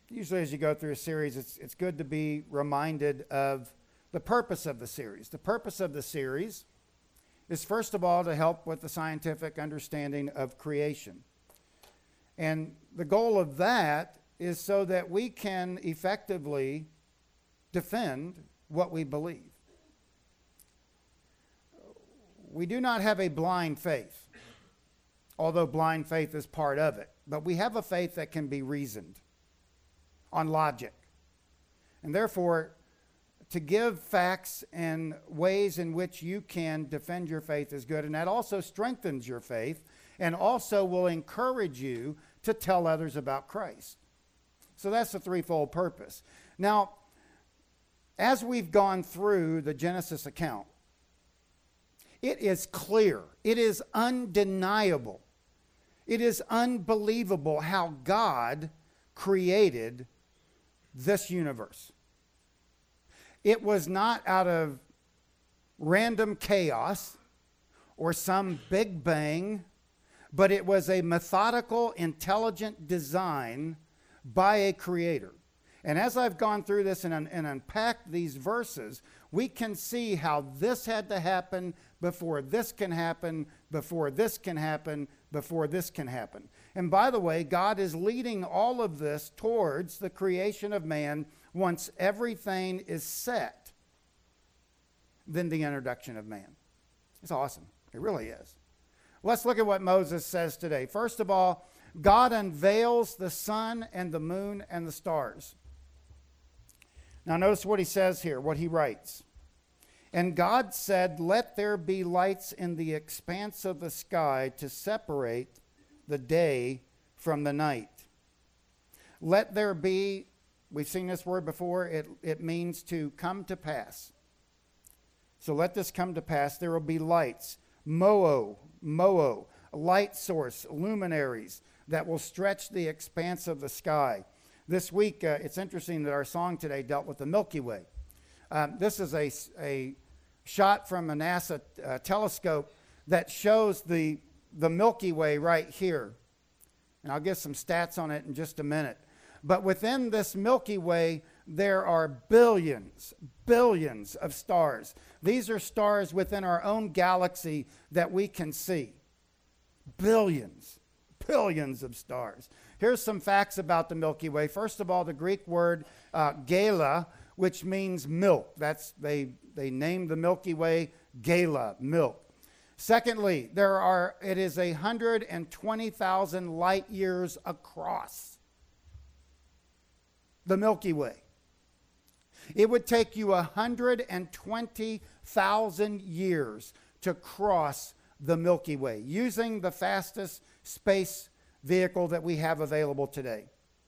usually as you go through a series, it's good to be reminded of the purpose of the series. The purpose of the series is, first of all, to help with the scientific understanding of creation. And the goal of that is so that we can effectively defend what we believe. We do not have a blind faith, although blind faith is part of it. But we have a faith that can be reasoned on logic. And therefore, to give facts and ways in which you can defend your faith is good. And that also strengthens your faith and also will encourage you to tell others about Christ. So that's the threefold purpose. Now, as we've gone through the Genesis account, it is clear, it is undeniable, it is unbelievable how God created this universe. It was not out of random chaos or some big bang, but it was a methodical, intelligent design by a creator. And as I've gone through this and unpacked these verses, we can see how this had to happen before this can happen, before this can happen, before this can happen. And by the way, God is leading all of this towards the creation of man once everything is set, then the introduction of man. It's awesome. It really is. Let's look at what Moses says today. First of all, God unveils the sun and the moon and the stars. Now notice what he says here, what he writes. And God said, "Let there be lights in the expanse of the sky to separate the day from the night. Let there be," we've seen this word before, it means to come to pass. So let this come to pass. There will be lights, moo, light source, luminaries that will stretch the expanse of the sky. This week, it's interesting that our song today dealt with the Milky Way. This is a shot from a NASA telescope that shows the Milky Way right here. And I'll give some stats on it in just a minute. But within this Milky Way, there are billions of stars. These are stars within our own galaxy that we can see. Billions of stars. Here's some facts about the Milky Way. First of all, the Greek word gala, which means milk. They named the Milky Way gala, milk. Secondly, it is 120,000 light years across the Milky Way. It would take you 120,000 years to cross the Milky Way using the fastest space vehicle that we have available today.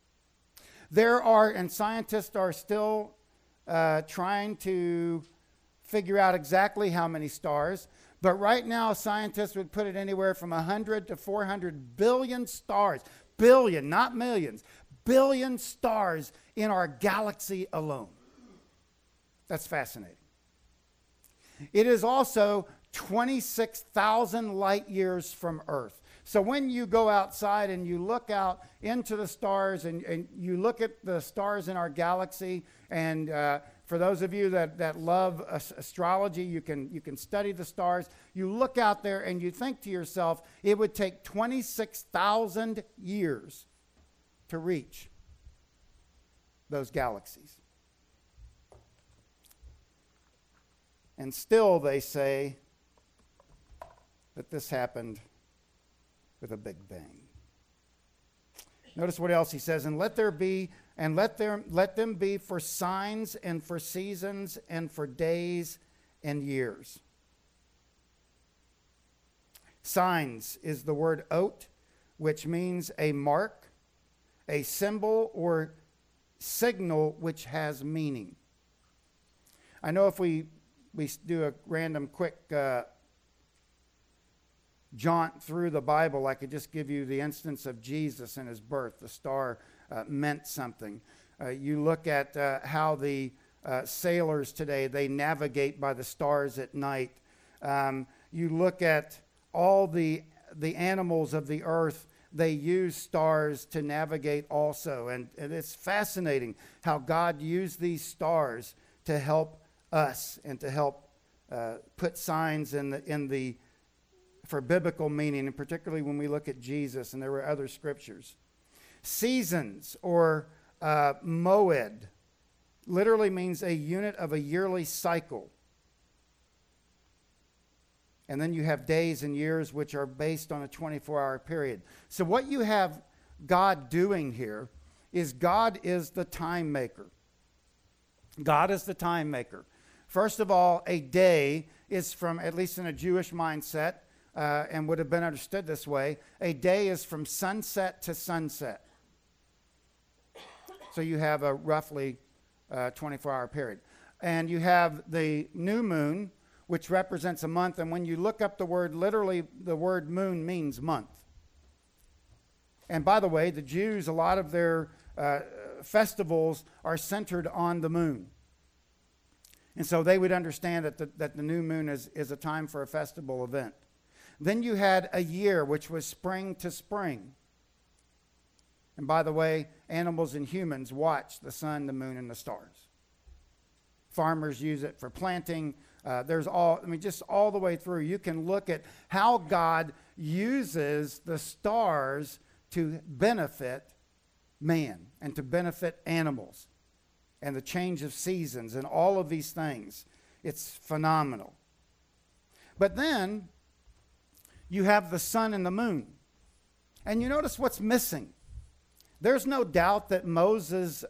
And scientists are still trying to figure out exactly how many stars, but right now scientists would put it anywhere from 100 to 400 billion stars. Billion, not millions. Billion stars in our galaxy alone. That's fascinating. It is also 26,000 light years from Earth. So when you go outside and you look out into the stars and you look at the stars in our galaxy, and for those of you that love astrology, you can study the stars. You look out there and you think to yourself, it would take 26,000 years to reach those galaxies. And still they say that this happened with a big bang. Notice what else he says, and let them be for signs and for seasons and for days and years. Signs is the word ot, which means a mark, a symbol or signal which has meaning. I know if we do a random quick jaunt through the Bible, I could just give you the instance of Jesus and his birth. The star meant something. You look at how the sailors today, they navigate by the stars at night. You look at all the animals of the earth they use stars to navigate also. And it's fascinating how God used these stars to help us and to help put signs for biblical meaning, and particularly when we look at Jesus, and there were other scriptures. Seasons, or moed, literally means a unit of a yearly cycle. And then you have days and years, which are based on a 24-hour period. So what you have God doing here is God is the time maker. God is the time maker. First of all, a day is from, at least in a Jewish mindset, and would have been understood this way, a day is from sunset to sunset. So you have a roughly 24-hour period. And you have the new moon, which represents a month. And when you look up the word, literally the word moon means month. And by the way, the Jews, a lot of their festivals are centered on the moon. And so they would understand that the new moon is a time for a festival event. Then you had a year, which was spring to spring. And by the way, animals and humans watch the sun, the moon, and the stars. Farmers use it for planting. Just all the way through. You can look at how God uses the stars to benefit man and to benefit animals, and the change of seasons and all of these things. It's phenomenal. But then you have the sun and the moon. And you notice what's missing. There's no doubt that Moses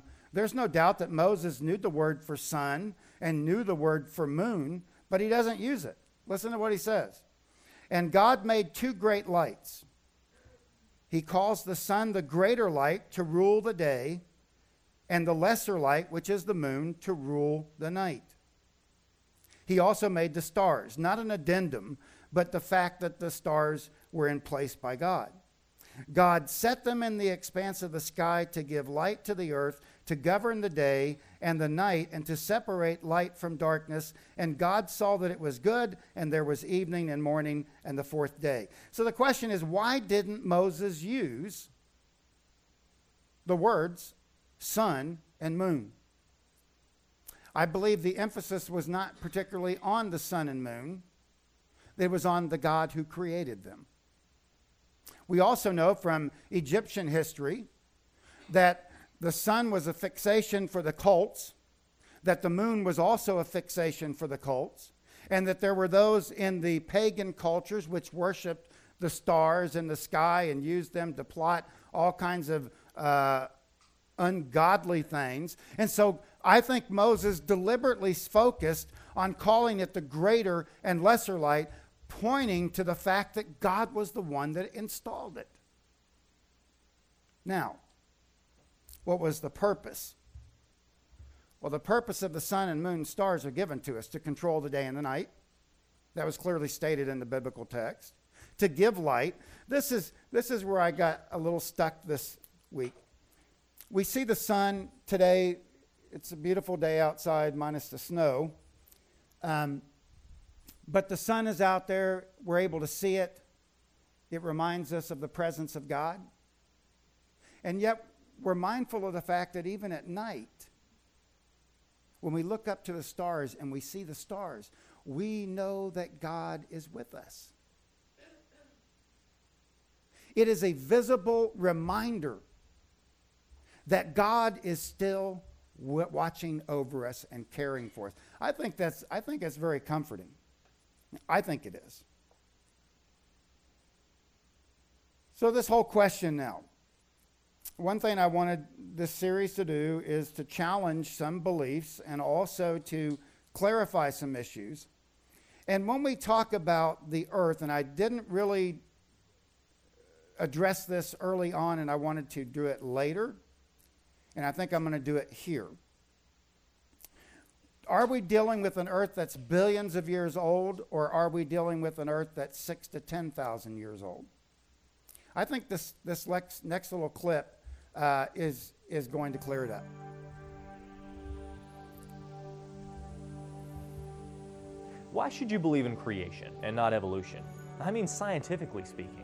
knew the word for sun and knew the word for moon, but he doesn't use it. Listen to what he says. And God made two great lights. He calls the sun the greater light to rule the day, and the lesser light, which is the moon, to rule the night. He also made the stars, not an addendum, but the fact that the stars were in place by God. God set them in the expanse of the sky to give light to the earth, to govern the day and the night, and to separate light from darkness. And God saw that it was good, and there was evening and morning and the fourth day. So the question is, why didn't Moses use the words sun and moon? I believe the emphasis was not particularly on the sun and moon. It was on the God who created them. We also know from Egyptian history that the sun was a fixation for the cults, that the moon was also a fixation for the cults, and that there were those in the pagan cultures which worshiped the stars in the sky and used them to plot all kinds of ungodly things. And so I think Moses deliberately focused on calling it the greater and lesser light, pointing to the fact that God was the one that installed it. Now, what was the purpose? Well, the purpose of the sun and moon and stars are given to us to control the day and the night. That was clearly stated in the biblical text. To give light. This is where I got a little stuck this week. We see the sun today. It's a beautiful day outside, minus the snow. But the sun is out there. We're able to see it. It reminds us of the presence of God. And yet, we're mindful of the fact that even at night, when we look up to the stars and we see the stars, we know that God is with us. It is a visible reminder that God is still watching over us and caring for us. I think that's very comforting. I think it is. So this whole question now. One thing I wanted this series to do is to challenge some beliefs and also to clarify some issues. And when we talk about the earth, and I didn't really address this early on, and I wanted to do it later, and I think I'm going to do it here. Are we dealing with an earth that's billions of years old, or are we dealing with an earth that's 6,000 to 10,000 years old? I think this next little clip is going to clear it up. Why should you believe in creation and not evolution? I mean, scientifically speaking.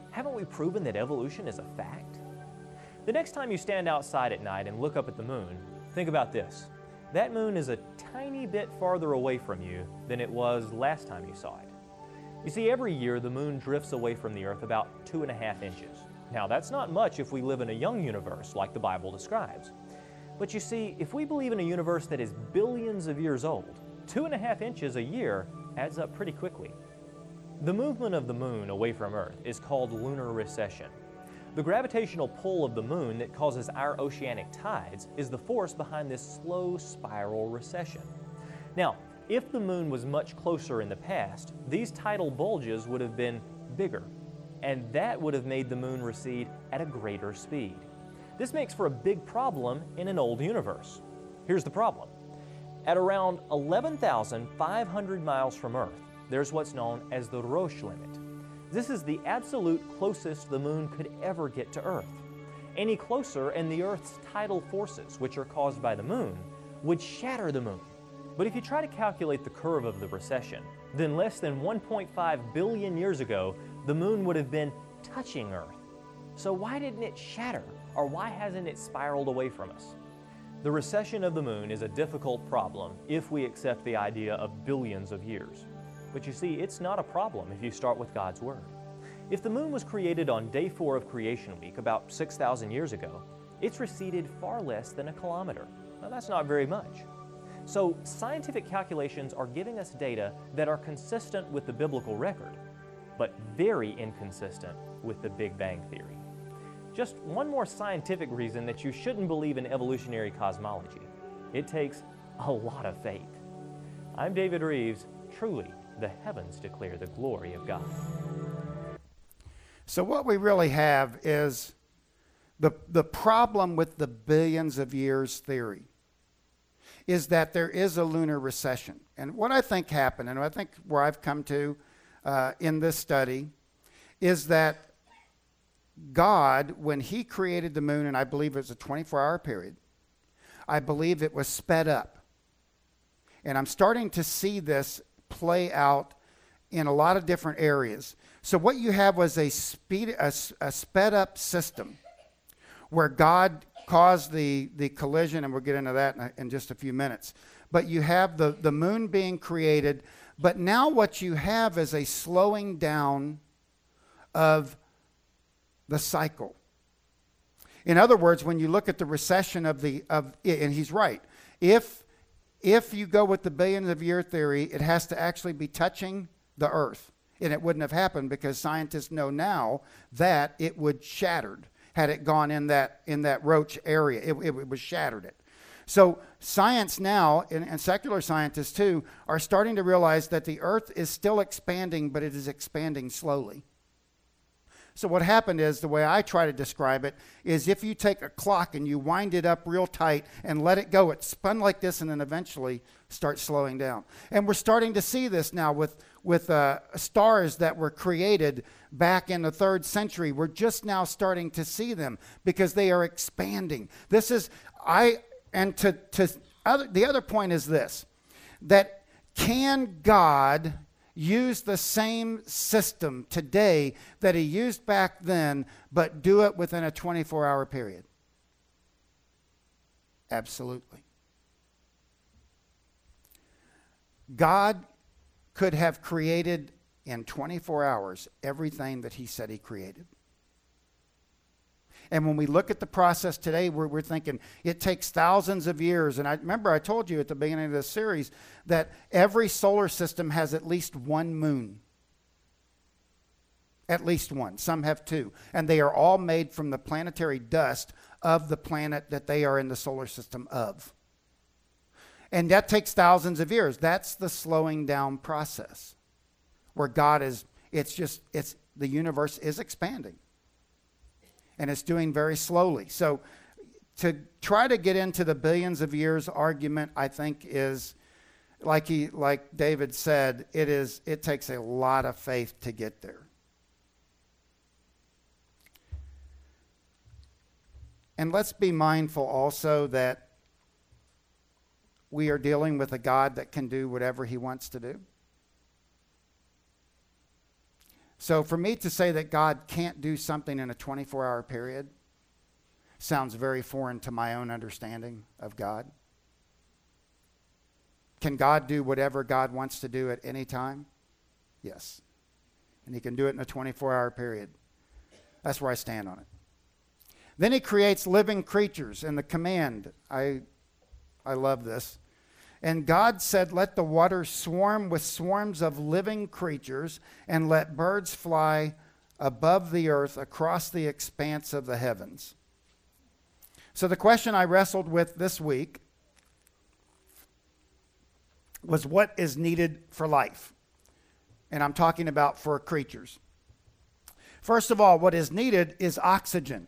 haven't we proven that evolution is a fact? The next time you stand outside at night and look up at the moon, think about this. That moon is a tiny bit farther away from you than it was last time you saw it. You see, every year the moon drifts away from the Earth about 2.5 inches. Now, that's not much if we live in a young universe like the Bible describes. But you see, if we believe in a universe that is billions of years old, 2.5 inches a year adds up pretty quickly. The movement of the moon away from Earth is called lunar recession. The gravitational pull of the moon that causes our oceanic tides is the force behind this slow spiral recession. Now, if the moon was much closer in the past, these tidal bulges would have been bigger, and that would have made the moon recede at a greater speed. This makes for a big problem in an old universe. Here's the problem. At around 11,500 miles from Earth, there's what's known as the Roche limit. This is the absolute closest the moon could ever get to Earth. Any closer and the Earth's tidal forces, which are caused by the moon, would shatter the moon. But if you try to calculate the curve of the recession, then less than 1.5 billion years ago, the moon would have been touching Earth. So why didn't it shatter, or why hasn't it spiraled away from us? The recession of the moon is a difficult problem if we accept the idea of billions of years. But you see, it's not a problem if you start with God's Word. If the moon was created on day 4 of creation week about 6,000 years ago, it's receded far less than a kilometer. Now, that's not very much. So scientific calculations are giving us data that are consistent with the biblical record, but very inconsistent with the Big Bang Theory. Just one more scientific reason that you shouldn't believe in evolutionary cosmology. It takes a lot of faith. I'm David Reeves. Truly, the heavens declare the glory of God. So what we really have is the problem with the billions of years theory is that there is a lunar recession. And what I think happened, and I think where I've come to in this study, is that God, when he created the moon, and I believe it was a 24-hour period, I believe it was sped up. And I'm starting to see this play out in a lot of different areas. So what you have was a sped up system where God caused the collision, and we'll get into that in just a few minutes. But you have the moon being created, but now what you have is a slowing down of the cycle. In other words, when you look at the recession of and he's right, if you go with the billions of year theory, it has to actually be touching the Earth. And it wouldn't have happened because scientists know now that it would shattered had it gone in that Roche area. It was shattered it. So science now, and secular scientists too, are starting to realize that the Earth is still expanding, but it is expanding slowly. So what happened is, the way I try to describe it, is if you take a clock and you wind it up real tight and let it go, it spun like this and then eventually starts slowing down. And we're starting to see this now with stars that were created back in the 3rd century. We're just now starting to see them because they are expanding. The other point is this, that can God use the same system today that he used back then, but do it within a 24-hour period? Absolutely. God could have created in 24 hours everything that he said he created. And when we look at the process today, we're thinking it takes thousands of years. And I remember I told you at the beginning of this series that every solar system has at least one moon. At least one. Some have 2. And they are all made from the planetary dust of the planet that they are in the solar system of. And that takes thousands of years. That's the slowing down process where God is, the universe is expanding. And it's doing very slowly. So to try to get into the billions of years argument, I think is, like David said, it takes a lot of faith to get there. And let's be mindful also that we are dealing with a God that can do whatever he wants to do. So for me to say that God can't do something in a 24-hour period sounds very foreign to my own understanding of God. Can God do whatever God wants to do at any time? Yes. And he can do it in a 24-hour period. That's where I stand on it. Then he creates living creatures in the command. I love this. And God said, let the waters swarm with swarms of living creatures, and let birds fly above the earth across the expanse of the heavens. So the question I wrestled with this week was, what is needed for life? And I'm talking about for creatures. First of all, what is needed is oxygen.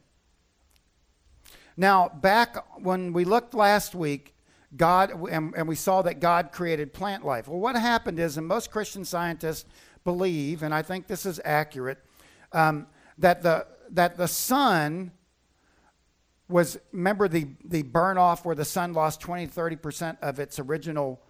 Now, back when we looked last week, and we saw that God created plant life. Well, what happened is, and most Christian scientists believe, and I think this is accurate, that the sun was, remember the burn off where the sun lost 20-30% of its original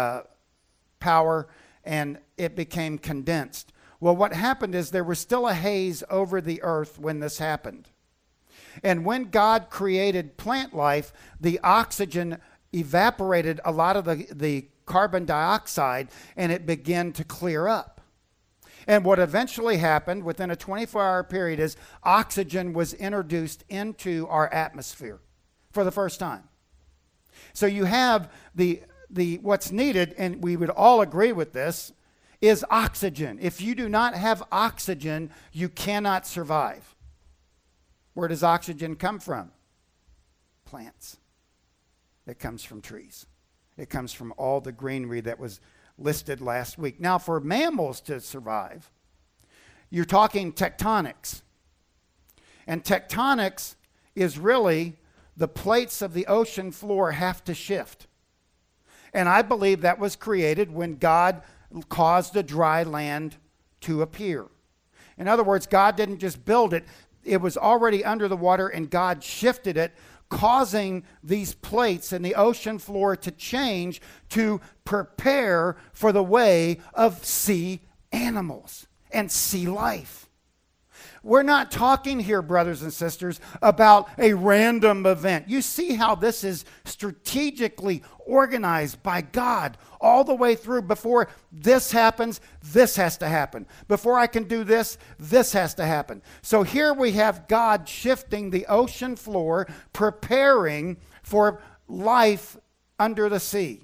power, and it became condensed. Well, what happened is there was still a haze over the earth when this happened. And when God created plant life, the oxygen evaporated a lot of the carbon dioxide, and it began to clear up. And what eventually happened within a 24-hour period is oxygen was introduced into our atmosphere for the first time. So you have the what's needed, and we would all agree with this, is oxygen. If you do not have oxygen, you cannot survive. Where does oxygen come from? Plants. It comes from trees. It comes from all the greenery that was listed last week. Now, for mammals to survive, you're talking tectonics. And tectonics is really the plates of the ocean floor have to shift. And I believe that was created when God caused the dry land to appear. In other words, God didn't just build it. It was already under the water, and God shifted it, causing these plates in the ocean floor to change to prepare for the way of sea animals and sea life. We're not talking here, brothers and sisters, about a random event. You see how this is strategically organized by God all the way through. Before this happens, this has to happen. Before I can do this, this has to happen. So here we have God shifting the ocean floor, preparing for life under the sea,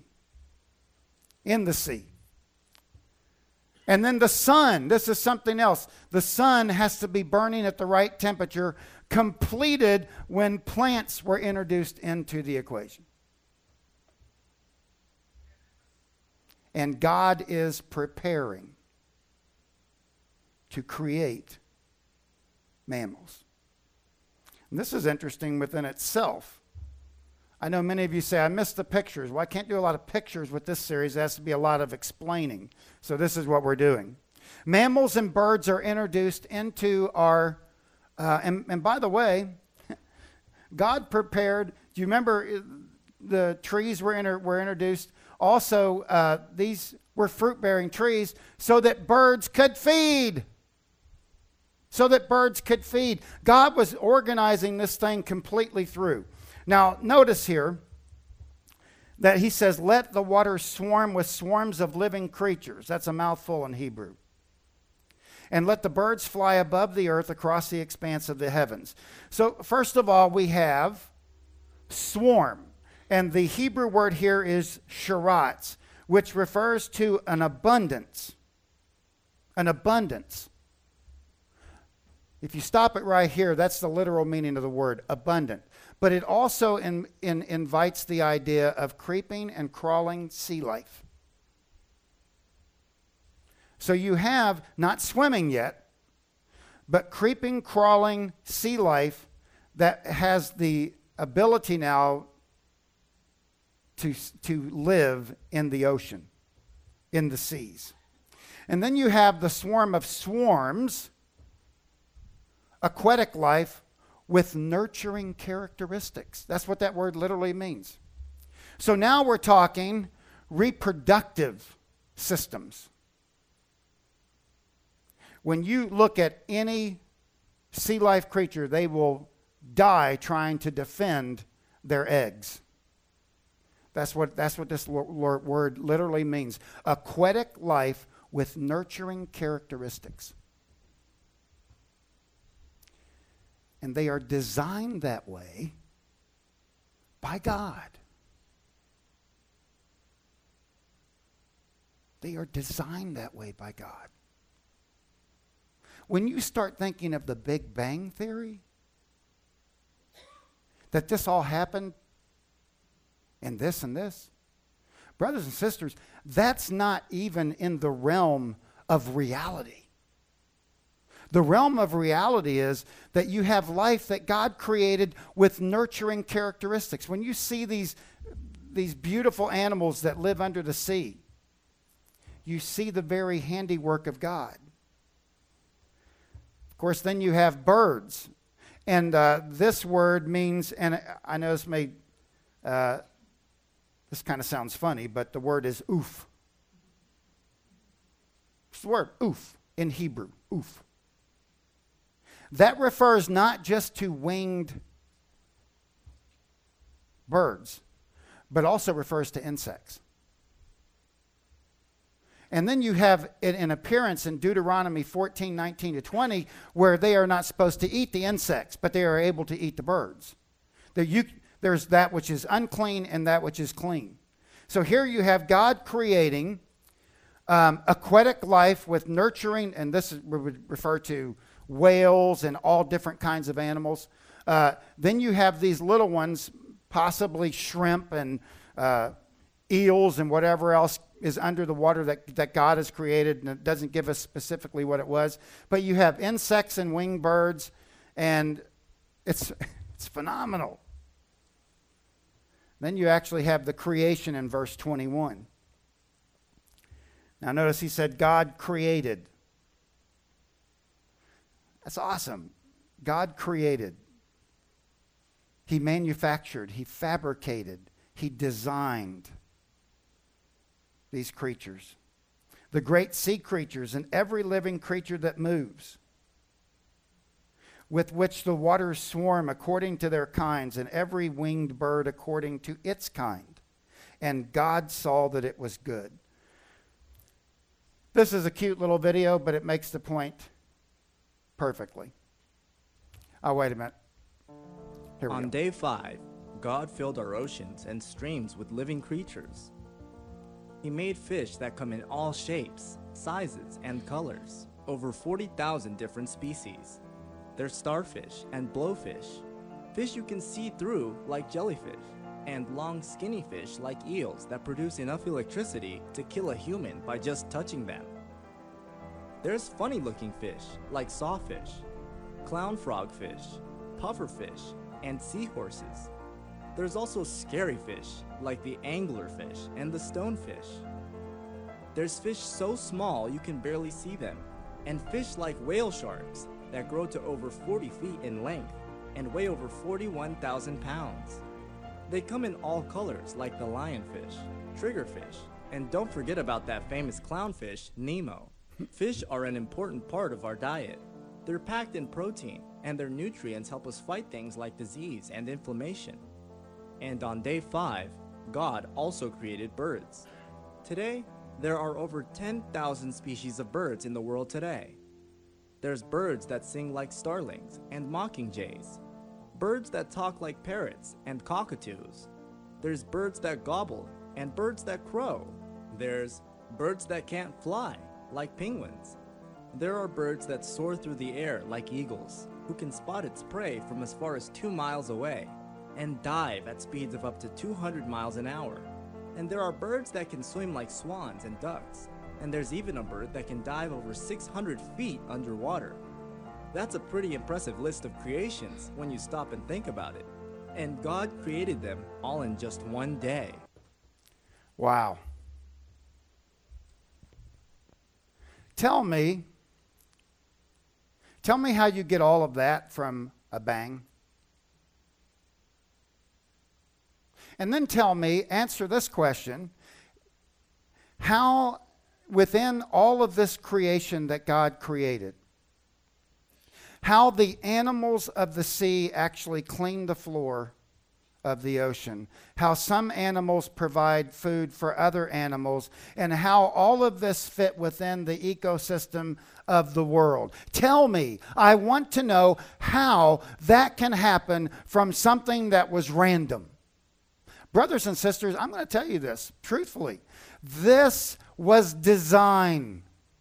in the sea. And then the sun, this is something else. The sun has to be burning at the right temperature, completed when plants were introduced into the equation. And God is preparing to create mammals. And this is interesting within itself. I know many of you say, I missed the pictures. Well, I can't do a lot of pictures with this series. There has to be a lot of explaining. So this is what we're doing. Mammals and birds are introduced into our, and by the way, God prepared, do you remember the trees were introduced? Also, these were fruit-bearing trees so that birds could feed. So that birds could feed. God was organizing this thing completely through. Now, notice here that he says, let the waters swarm with swarms of living creatures. That's a mouthful in Hebrew. And let the birds fly above the earth across the expanse of the heavens. So, first of all, we have swarm. And the Hebrew word here is sharatz, which refers to an abundance. An abundance. If you stop it right here, that's the literal meaning of the word, abundant. But it also invites the idea of creeping and crawling sea life. So you have, not swimming yet, but creeping, crawling sea life that has the ability now to live in the ocean, in the seas. And then you have the swarm of swarms, aquatic life, with nurturing characteristics. That's what that word literally means. So now we're talking reproductive systems. When you look at any sea life creature, they will die trying to defend their eggs. That's what this word literally means. Aquatic life with nurturing characteristics. And they are designed that way by God. They are designed that way by God. When you start thinking of the Big Bang Theory, that this all happened in this and this, brothers and sisters, that's not even in the realm of reality. The realm of reality is that you have life that God created with nurturing characteristics. When you see these beautiful animals that live under the sea, you see the very handiwork of God. Of course, then you have birds. And this word means, and I know this may, this kind of sounds funny, but the word is oof. It's the word oof in Hebrew, oof. That refers not just to winged birds, but also refers to insects. And then you have an appearance in Deuteronomy 14, 19 to 20, where they are not supposed to eat the insects, but they are able to eat the birds. There's that which is unclean and that which is clean. So here you have God creating aquatic life with nurturing, and this would refer to whales and all different kinds of animals. Then you have these little ones, possibly shrimp and eels and whatever else is under the water that God has created, and it doesn't give us specifically what it was. But you have insects and winged birds, and it's phenomenal. Then you actually have the creation in verse 21. Now notice he said God created. That's awesome. God created. He manufactured. He fabricated. He designed these creatures. The great sea creatures and every living creature that moves, with which the waters swarm according to their kinds, and every winged bird according to its kind. And God saw that it was good. This is a cute little video, but it makes the point perfectly. Oh, wait a minute. Here we go. On day 5, God filled our oceans and streams with living creatures. He made fish that come in all shapes, sizes, and colors, over 40,000 different species. There's starfish and blowfish, fish you can see through like jellyfish, and long skinny fish like eels that produce enough electricity to kill a human by just touching them. There's funny looking fish like sawfish, clown frogfish, pufferfish, and seahorses. There's also scary fish like the anglerfish and the stonefish. There's fish so small you can barely see them, and fish like whale sharks that grow to over 40 feet in length and weigh over 41,000 pounds. They come in all colors like the lionfish, triggerfish, and don't forget about that famous clownfish, Nemo. Fish are an important part of our diet. They're packed in protein, and their nutrients help us fight things like disease and inflammation. And on day 5, God also created birds. Today, there are over 10,000 species of birds in the world today. There's birds that sing like starlings and mockingjays, birds that talk like parrots and cockatoos. There's birds that gobble and birds that crow. There's birds that can't fly, like penguins. There are birds that soar through the air like eagles, who can spot its prey from as far as 2 miles away, and dive at speeds of up to 200 miles an hour. And there are birds that can swim like swans and ducks, and there's even a bird that can dive over 600 feet underwater. That's a pretty impressive list of creations when you stop and think about it. And God created them all in just one day. Wow. Tell me how you get all of that from a bang. And then tell me, answer this question, how within all of this creation that God created, how the animals of the sea actually clean the floor of the ocean, how some animals provide food for other animals, and how all of this fit within the ecosystem of the world. Tell me, I want to know how that can happen from something that was random. Brothers and sisters, I'm going to tell you this truthfully. This was design.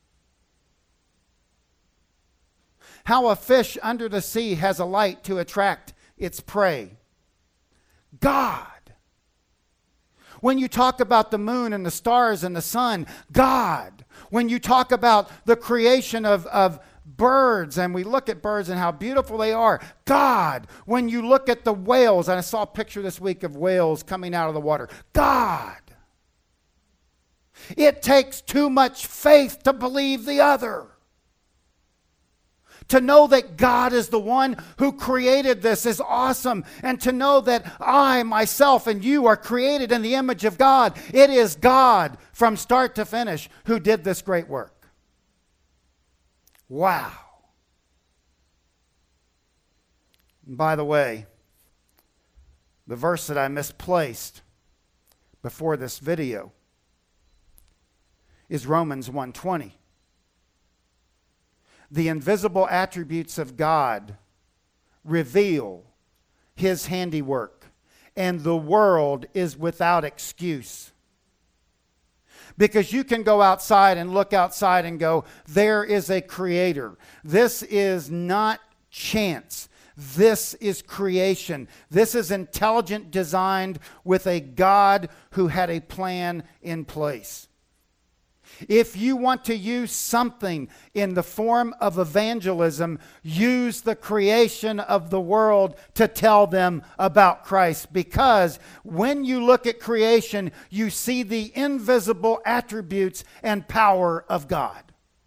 How a fish under the sea has a light to attract its prey. God. When you talk about the moon and the stars and the sun, God. When you talk about the creation of birds, and we look at birds and how beautiful they are, God. When you look at the whales, and I saw a picture this week of whales coming out of the water, God. It takes too much faith to believe the other. To know that God is the one who created this is awesome. And to know that I, myself, and you are created in the image of God. It is God from start to finish who did this great work. Wow. And by the way, the verse that I misplaced before this video is Romans 1:20. The invisible attributes of God reveal his handiwork, and the world is without excuse. Because you can go outside and look outside and go, there is a creator. This is not chance. This is creation. This is intelligent designed with a God who had a plan in place. If you want to use something in the form of evangelism, use the creation of the world to tell them about Christ. Because when you look at creation, you see the invisible attributes and power of God.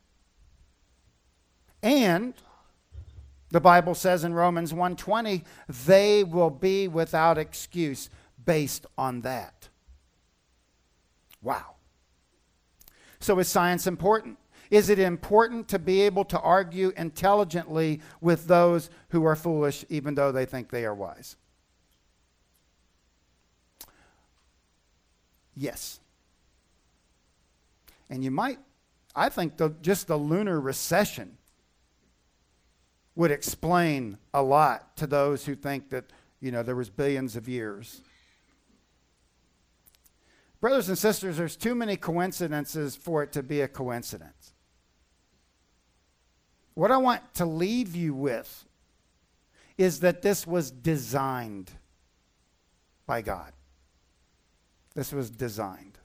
And the Bible says in Romans 1:20, they will be without excuse based on that. Wow. So is science important? Is it important to be able to argue intelligently with those who are foolish, even though they think they are wise? Yes. And you might, I think just the lunar recession would explain a lot to those who think that, there was billions of years. Brothers and sisters, there's too many coincidences for it to be a coincidence. What I want to leave you with is that this was designed by God. This was designed.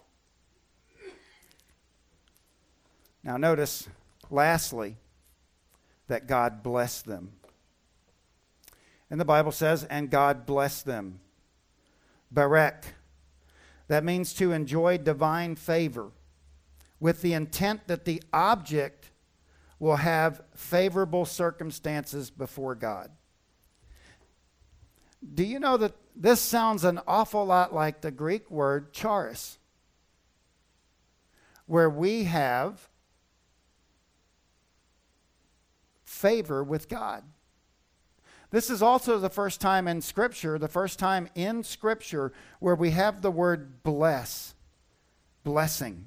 Now notice, lastly, that God blessed them. And the Bible says, and God blessed them. Barak. That means to enjoy divine favor with the intent that the object will have favorable circumstances before God. Do you know that this sounds an awful lot like the Greek word charis, where we have favor with God? This is also the first time in Scripture, where we have the word bless, blessing.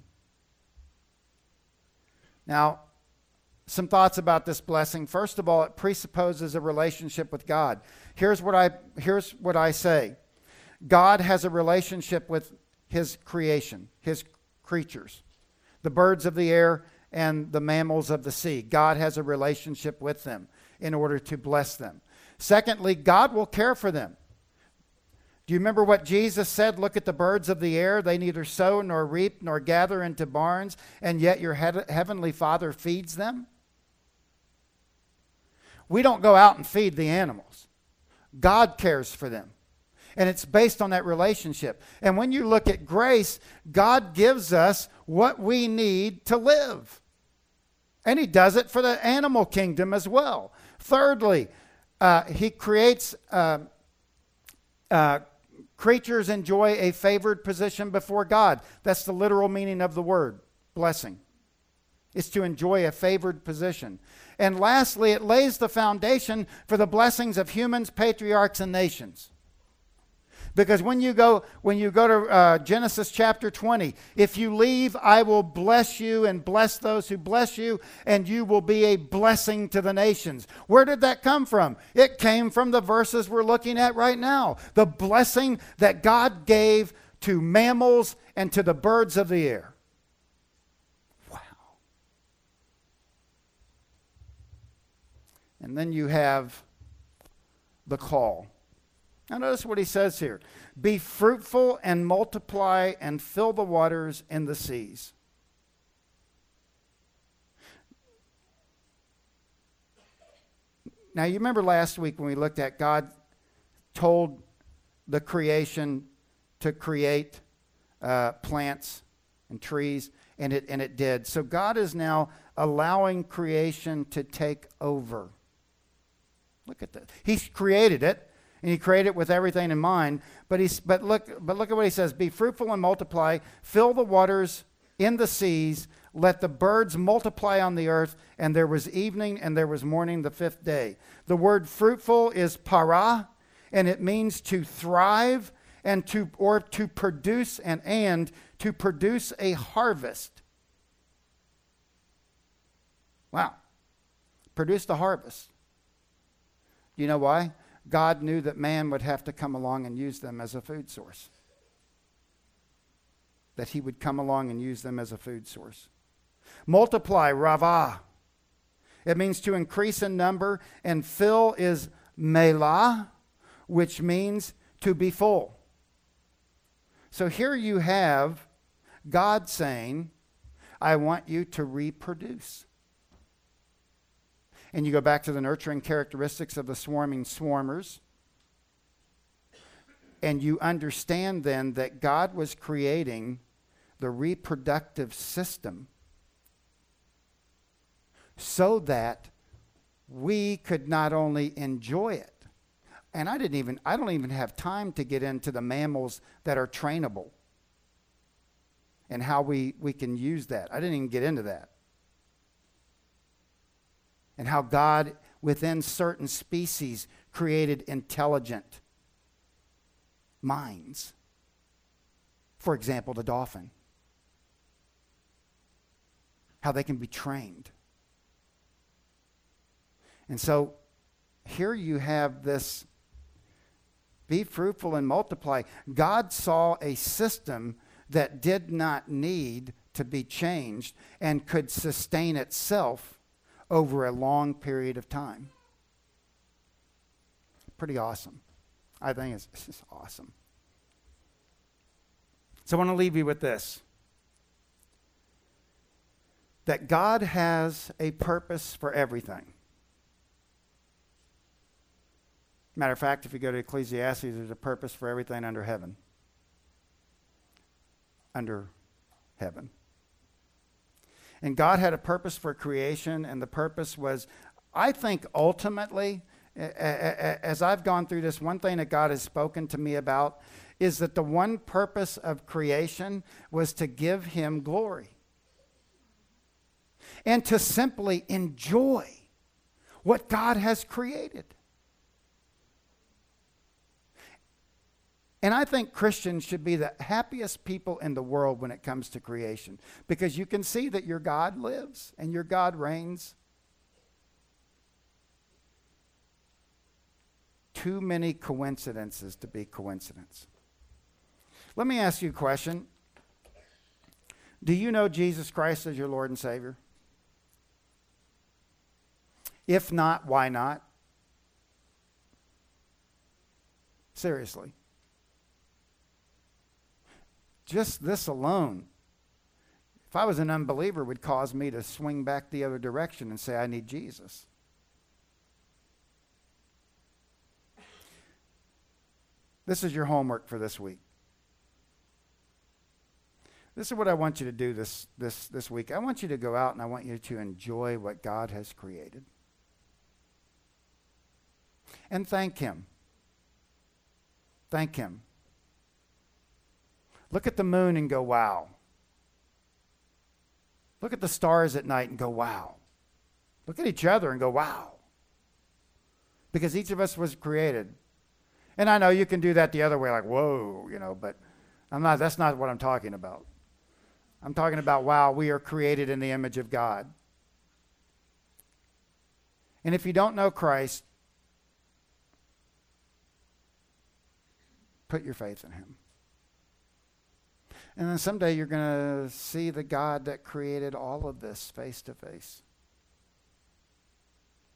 Now, some thoughts about this blessing. First of all, it presupposes a relationship with God. Here's what I say. God has a relationship with his creation, his creatures, the birds of the air and the mammals of the sea. God has a relationship with them in order to bless them. Secondly, God will care for them. Do you remember what Jesus said? Look at the birds of the air. They neither sow nor reap nor gather into barns, and yet your heavenly Father feeds them. We don't go out and feed the animals. God cares for them. And it's based on that relationship. And when you look at grace, God gives us what we need to live. And he does it for the animal kingdom as well. Thirdly, he creates creatures enjoy a favored position before God. That's the literal meaning of the word. blessing. It's to enjoy a favored position. And lastly, it lays the foundation for the blessings of humans, patriarchs, and nations. Because when you go to Genesis chapter 20, if you leave, I will bless you and bless those who bless you, and you will be a blessing to the nations. Where did that come from? It came from the verses we're looking at right now. The blessing that God gave to mammals and to the birds of the air. Wow. And then you have the call. Now notice what he says here. Be fruitful and multiply and fill the waters in the seas. Now you remember last week when we looked at God told the creation to create plants and trees, and it did. So God is now allowing creation to take over. Look at that. He's created it. And he created it with everything in mind. But look at what he says. Be fruitful and multiply. Fill the waters in the seas. Let the birds multiply on the earth. And there was evening and there was morning the fifth day. The word fruitful is para. And it means to thrive and to produce and to produce a harvest. Wow. Produce the harvest. You know why? God knew that man would have to come along and use them as a food source. That he would come along and use them as a food source. Multiply, ravah. It means to increase in number. And fill is melah, which means to be full. So here you have God saying, I want you to reproduce. And you go back to the nurturing characteristics of the swarming swarmers. And you understand then that God was creating the reproductive system so that we could not only enjoy it. And I don't even have time to get into the mammals that are trainable and how we can use that. I didn't even get into that. And how God, within certain species, created intelligent minds. For example, the dolphin. How they can be trained. And so, here you have this, be fruitful and multiply. God saw a system that did not need to be changed and could sustain itself over a long period of time. Pretty awesome. I think it's just awesome. So I want to leave you with this. That God has a purpose for everything. Matter of fact, if you go to Ecclesiastes, there's a purpose for everything under heaven. Under heaven. And God had a purpose for creation, and the purpose was, I think ultimately, as I've gone through this, one thing that God has spoken to me about is that the one purpose of creation was to give him glory. And to simply enjoy what God has created. And I think Christians should be the happiest people in the world when it comes to creation. Because you can see that your God lives and your God reigns. Too many coincidences to be coincidence. Let me ask you a question. Do you know Jesus Christ as your Lord and Savior? If not, why not? Seriously. Just this alone, if I was an unbeliever, would cause me to swing back the other direction and say, I need Jesus. This is your homework for this week. This is what I want you to do this week. I want you to go out and I want you to enjoy what God has created. And thank him. Thank him. Look at the moon and go, wow. Look at the stars at night and go, wow. Look at each other and go, wow. Because each of us was created. And I know you can do that the other way, like, whoa, but that's not what I'm talking about. I'm talking about, wow, we are created in the image of God. And if you don't know Christ, put your faith in him. And then someday you're going to see the God that created all of this face to face.